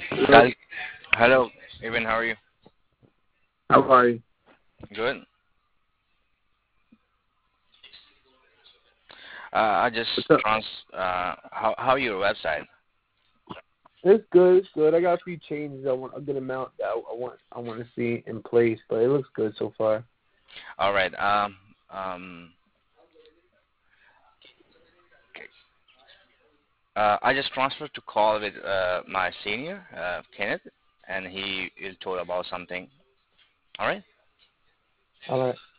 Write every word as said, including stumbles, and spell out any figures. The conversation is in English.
Hello. Gal- Hello, Evan. How are you? How are you? Good. Uh, I just What's up? trans. Uh, how how your website? It's good. It's good. I got a few changes. I want a good amount that I, I want. I want to see in place, but it looks good so far. All right. Um um. Okay. Uh, I just transferred to call with uh, my senior, uh, Kenneth, and he is told about something. All right. All right.